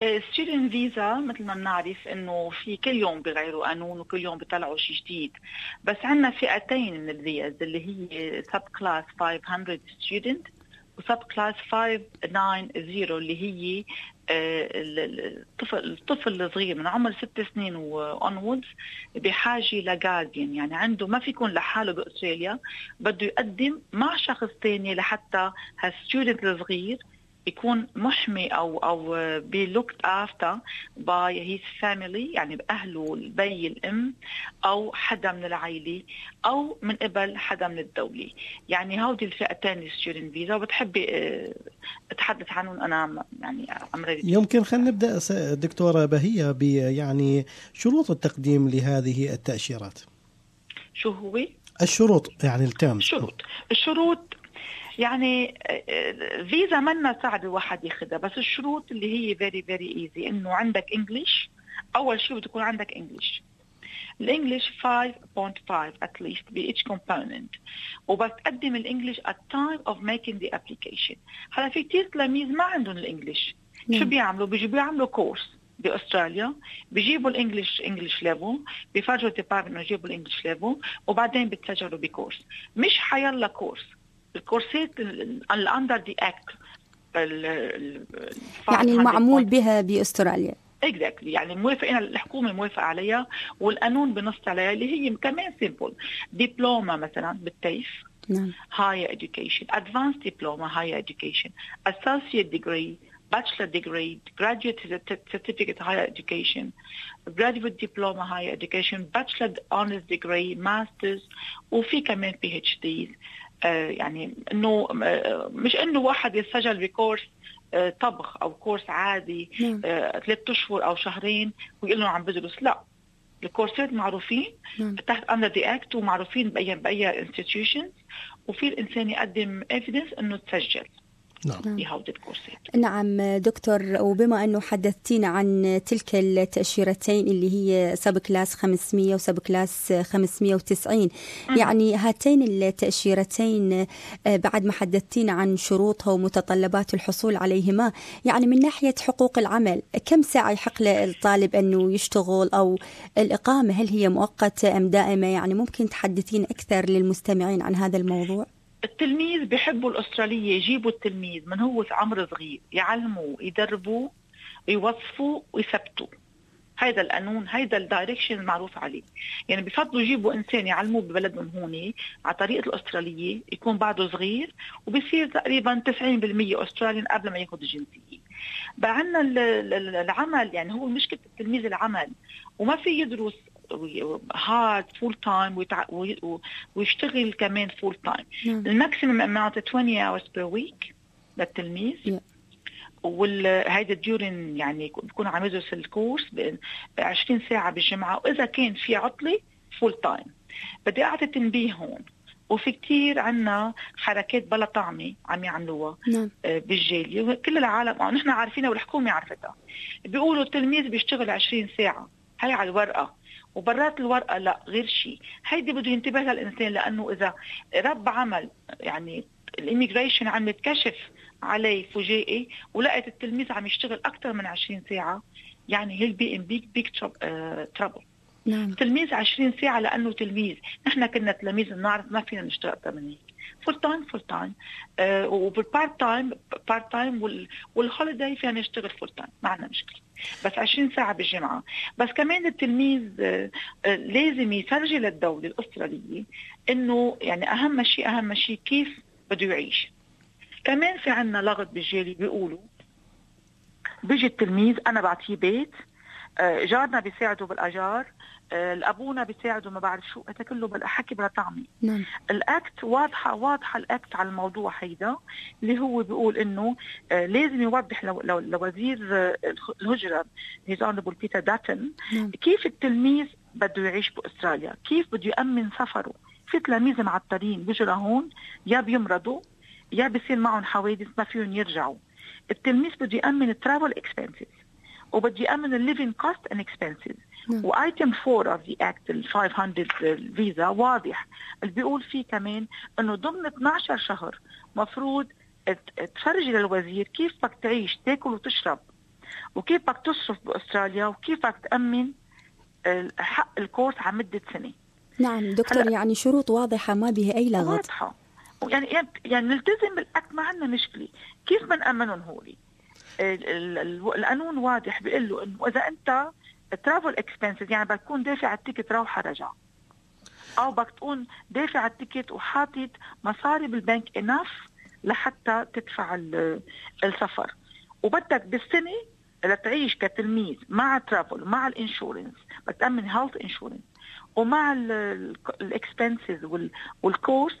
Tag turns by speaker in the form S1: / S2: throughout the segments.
S1: student فيزا مثل ما بنعرف انه في كل يوم بغيروا قانون وكل يوم بيطلعوا شيء جديد، بس عندنا فئتين من الفيز اللي هي سب كلاس 500 ستودنت وسب كلاس 590 اللي هي الطفل الصغير من عمر 6 سنين وانوردز بحاجه لجارديان، يعني عنده ما في يكون لحاله باستراليا، بده يقدم مع شخص ثاني لحتى هالستودنت الصغير يكون محمي او be looked after by his family، يعني بأهله البي الأم أو حدا من العائلة أو من قبل حدا من الدولة. يعني هودي الفئتين الستودنت فيزا، وبتحبي أتحدث عنهم أنا يعني أمريكي.
S2: يمكن خلينا نبدأ دكتورة بهية يعني شروط التقديم لهذه التأشيرات.
S1: شو هو؟
S2: الشروط يعني التامز.
S1: الشروط يعني فيزا منا صعب الواحد ياخدها، بس الشروط اللي هي very very easy انه عندك انجليش. اول شيء بده يكون عندك انجليش، الانجليش 5.5 at least ب each component، وبس تقدم الانجليش at time of making the application. هلا في كتير تلاميذ ما عندهم الانجليش، شو بيعملوا؟ بيعملوا كورس باستراليا، بيجيبوا الانجليش ليفل، بيفرجوا الديبارتمنت انه يجيبوا الانجليش ليفل، وبعدين بتسجلوا بكورس. مش حيلا كورس، الكورسات الاندر دي اكت
S3: يعني المعمول بها باستراليا.
S1: exactly، يعني موافقين، الحكومه موافقه عليها والقانون بنص عليها، اللي هي كمان سيمبل. دبلومه مثلا بالتيف، higher education، advanced diploma higher education، associate degree، bachelor degree، graduate certificate higher education، graduate diploma higher education، bachelor honors degree، masters، وفي كمان PhDs. يعني انه مش انه واحد يسجل بكورس طبخ او كورس عادي 3 أشهر او شهرين ويقول له عم بدرس، لا، الكورسات معروفين تحت اندر دي اكت ومعروفين باي انستتيوشنز، وفي الانسان يقدم ايفيدنس انه تسجل.
S3: نعم دكتور، وبما أنه حدثتينا عن تلك التأشيرتين اللي هي سب كلاس 500 وسب كلاس 590، يعني هاتين التأشيرتين بعد ما حدثتينا عن شروطها ومتطلبات الحصول عليهما، يعني من ناحية حقوق العمل كم ساعة يحق للطالب أنه يشتغل، أو الإقامة هل هي مؤقتة أم دائمة؟ يعني ممكن تحدثين أكثر للمستمعين عن هذا الموضوع؟
S1: التلميذ بيحبوا الأسترالية يجيبوا التلميذ من هو عمر صغير، يعلموه، يدربوه، يوظفوه ويثبتوه. هيدا القانون، هيدا الدايركشن المعروف عليه. يعني بفضلوا يجيبوا إنسان يعلموه ببلدهم هون على طريقة الأسترالية، يكون بعده صغير وبيصير تقريبا 90% أستراليان قبل ما ياخد الجنسية. بقى عنا العمل، يعني هو مشكلة التلميذ العمل، وما في يدرس هارد فول تايم ويشتغل كمان فول تايم. الماكسيمم اماونت 20 hours per week للتلميذ، والهيدا ديورين يعني بيكون عم يدرس الكورس 20 ساعة بالجمعة، وإذا كان في عطلة فول تايم. بدي أعطي تنبيه هون، وفي كتير عنا حركات بلا طعمة عم يعملوها بالجالية، وكل العالم نحن عارفينها والحكومة عارفتها. بيقولوا التلميذ بيشتغل 20 ساعة، هاي على الورقة، وبرات الورقة لا غير شيء. هيدي بده ينتبه للإنسان، لأنه إذا رب عمل يعني الإميغريشن عملت كشف عليه فجائي ولقيت التلميذ عم يشتغل أكثر من 20 ساعة، يعني he'll be in big trouble. تلميذ 20 ساعة لأنه تلميذ. نحن كنا تلاميذ بنعرف ما فينا نشتغل أكثر من هيك. فول تايم وبالبارت تايم والهوليداي فينا نشتغل فول تايم، ما عندنا مشكلة، بس 20 ساعة بالجمعة. بس كمان التلميذ لازم يفرجي للدولة الأسترالية إنه يعني أهم شيء كيف بده يعيش. كمان في عنا لغط بالجالي، بيقولوا بيجي التلميذ أنا بعطيه بيت، جارنا بيساعدوا بالأجار، الأبونا بيساعدوا ما بعرف شو، هذا كله بالحكي بلا طعمي. الأكت واضحة الأكت على الموضوع هيدا، اللي هو بيقول إنه لازم يوضح لوزير الهجرة His Honorable Peter Dutton كيف التلميذ بده يعيش بأستراليا، كيف بده يأمن سفره. في تلاميذ معطلين بيجوا لهون، يا بيمرضوا يا بيصير معهم حوادث ما فيهم يرجعوا. التلميذ بده يأمن travel expenses، وبده يأمن الليفين كوست اند اكسبنسز. وايتم 4 of the act ال 500 فيزا واضح اللي بيقول فيه كمان انه ضمن 12 شهر مفروض تفرجي للوزير كيف بدك تعيش، تاكل وتشرب، وكيف بدك تصرف بأستراليا، وكيف بدك تأمن حق الكورس على مدة سنة.
S3: نعم دكتور، يعني شروط واضحة ما بها أي لغط.
S1: واضحة، يعني نلتزم بالأكت، ما عندنا مشكلة. كيف بنأمنهم هولي؟ القانون واضح بيقول له إنه إذا أنت travel expenses، يعني بتكون دافع التيكت روحة رجع، أو بدك تكون دافع التيكت وحاطط مصاري بالبنك enough لحتى تدفع السفر، وبدك بالسنة لتعيش كتلميذ مع ترافل مع الانشورنس، بتأمن هيلث انشورنس ومع الاكسبنسز والكورس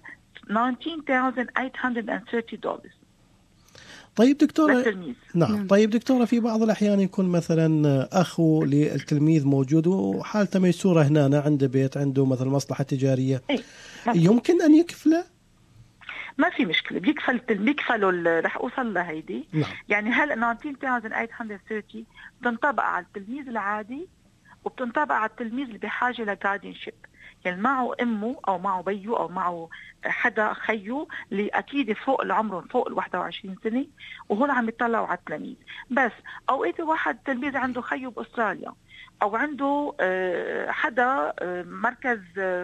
S1: $19,830.
S2: طيب دكتورة،
S1: للتلميذ.
S2: نعم. طيب دكتورة، في بعض الأحيان يكون مثلا أخو للتلميذ موجود وحالته ميسورة هنا عنده بيت، عنده مثلا مصلحة تجارية، يمكن أن يكفله؟
S1: ما في مشكلة، بيكفلوا رح أوصل لهيدي.
S2: نعم.
S1: يعني هل 19,830 بتنطبق على التلميذ العادي، وبتنطبق على التلميذ اللي بحاجة لجاردينشيب، يعني معه أمه أو معه بيو أو معه حدا خيو اللي أكيد فوق العمر، فوق 21 سنة، وهون عم يطلعوا على التلاميذ. بس أوقات واحد تلميذ عنده خيو بأستراليا، أو عنده حدا مركز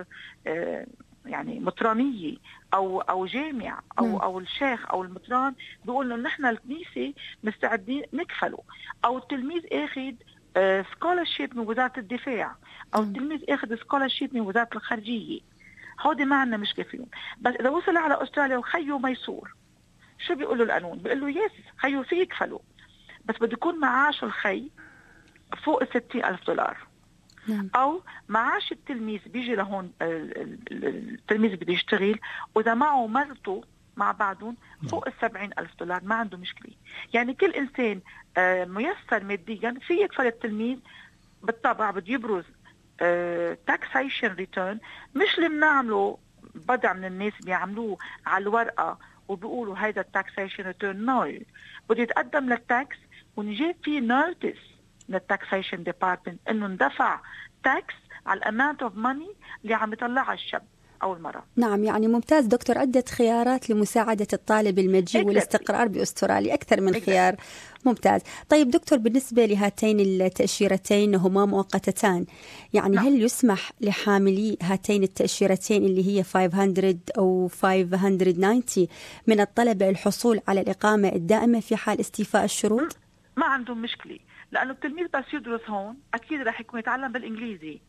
S1: يعني مطرانية أو جامع أو الشيخ أو المطران بيقول له نحن الكنيسة مستعدين نكفله، أو التلميذ أخذ سكولارشيب من وزارة الدفاع، أو التلميذ أخذ سكولارشيب من وزارة الخارجية، هودي ما عندنا مشكلة فيهم. بس إذا وصل على أستراليا وخيو ميسور، شو بيقولوا القانون؟ بيقولوا يس خيو فيه يكفله، بس بده يكون معاش الخي فوق $60,000. أو معاش التلميذ بيجي لهون، التلميذ بده يشتغل وإذا معه مرته مع بعضهم فوق $70,000 ما عنده مشكلة. يعني كل إنسان ميسر ماديا في يكفل التلميذ. بالطبع بده يبرز taxation return، مش اللي بنعمله بدع من الناس بيعملوه على الورقة وبيقولوا هيدا taxation return. نو، بده يتقدم للتاكس ونجيب فيه نوتس من التاكسيشن ديبارتمنت انه اندفع تاكس على الاماونت اوف ماني اللي عم يطلعها الشاب او المراه.
S3: نعم، يعني ممتاز دكتور، عدة خيارات لمساعدة الطالب المجيء والاستقرار بأستراليا، أكثر من خيار. ممتاز. طيب دكتور، بالنسبة لهاتين التأشيرتين هما مؤقتتان، يعني هل يسمح لحاملي هاتين التأشيرتين اللي هي 500 أو 590 من الطلبة الحصول على الإقامة الدائمة في حال استيفاء الشروط؟
S1: ما عندهم مشكلة، لأنه التلميذ بس يدرس هون أكيد رح يكون يتعلم بالإنجليزي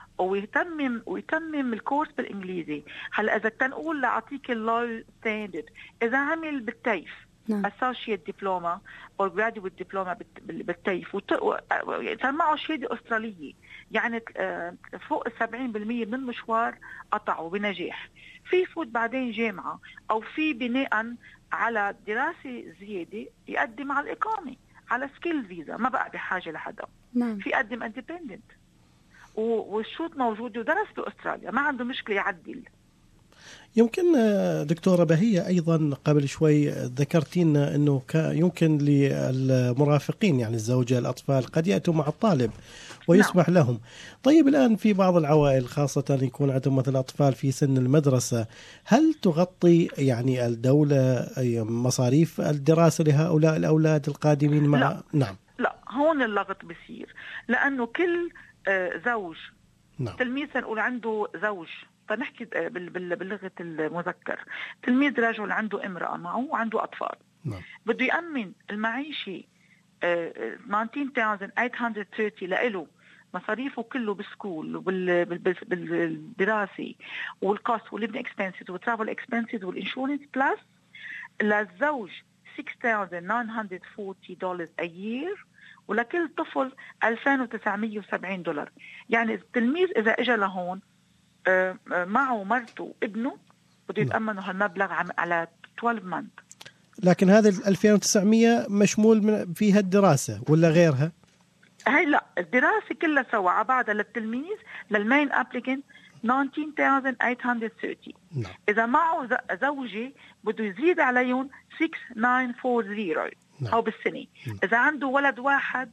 S1: ويتمم الكورس بالإنجليزي. هلا إذا تنقول لأعطيك اللو ستاندرد، إذا عمل بالتيف associate diploma أو graduate diploma بالتيف صار معه شهادة أسترالية، يعني فوق 70% من المشوار قطعوا بنجاح، في يفوت بعدين جامعة أو في بناء على دراسة زيادة يقدم على الإقامة على سكيل فيزا، ما بقى بحاجة لحدا. في يقدم اندبندنت والشروط موجودة ودرس بأستراليا، ما عنده مشكلة يعدل.
S2: يمكن دكتورة بهية أيضا قبل شوي ذكرتينا أنه يمكن للمرافقين، يعني الزوجة الأطفال قد يأتوا مع الطالب ويسمح لهم. طيب الآن في بعض العوائل خاصة يكون عندهم مثل أطفال في سن المدرسة، هل تغطي يعني الدولة مصاريف الدراسة لهؤلاء الأولاد القادمين مع؟
S1: لا. نعم. لا، هون اللغط بصير، لأنه كل زوج تلميذ نقول عنده زوج، فنحكي بلغة المذكر، تلميذ رجل عنده امرأة معه وعنده أطفال، بده يأمن المعيشة 19,830 لإله، مصاريفه كله بالسكول بالدراسة والقص والليفنج اكسبنسز والترافل اكسبنسز والانشورنس بلس للزوج $6,940 a year، ولكل طفل $2,970. يعني التلميذ إذا إجا لهون معه مرته وابنه بده يتأمنوا هالمبلغ على 12 months.
S2: لكن هذا 2,900 مشمول فيها الدراسة ولا غيرها؟
S1: هاي لا، الدراسة كلها سوا على بعضها للتلميذ للمين أبليكنت 19,830. إذا معه زوجي بده يزيد عليهم 6,940 أو بالسنة. إذا عنده ولد واحد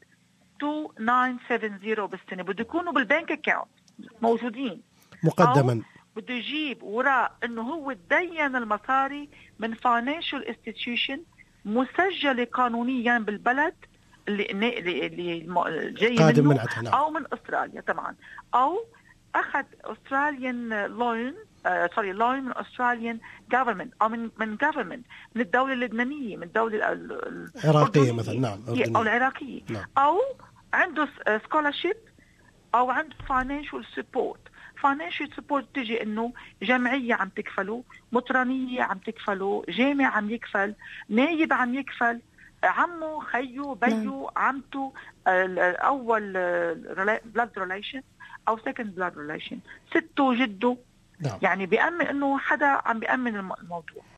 S1: 2,970 بالسنة، بده يكونوا بالبنك أكاونت موجودين
S2: مقدما،
S1: بده يجيب وراء إنه هو تدين المصاري من financial institution مسجلة قانونيا بالبلد اللي جاي
S2: قادم
S1: منه
S2: من عندها، نعم.
S1: او من استراليا طبعا، او اخذ استراليان لون لون من استراليان جفرمنت او من جفرمنت من الدوله اللبنانيه، من الدوله
S2: العراقيه مثلا، نعم،
S1: او العراقيه،
S2: نعم.
S1: او عنده سكولارشيب او عنده فاينانشال سبورت. فاينانشال سبورت تجي انه جمعيه عم تكفله، مطرانيه عم تكفله، جامع عم يكفل، نايب عم يكفل، عمه، خيه، بيو، عمته، اول بلاد ريليشن او سكند بلاد ريليشن، سته، جده.
S2: نعم.
S1: يعني بيأمن انه حدا عم بيأمن الموضوع.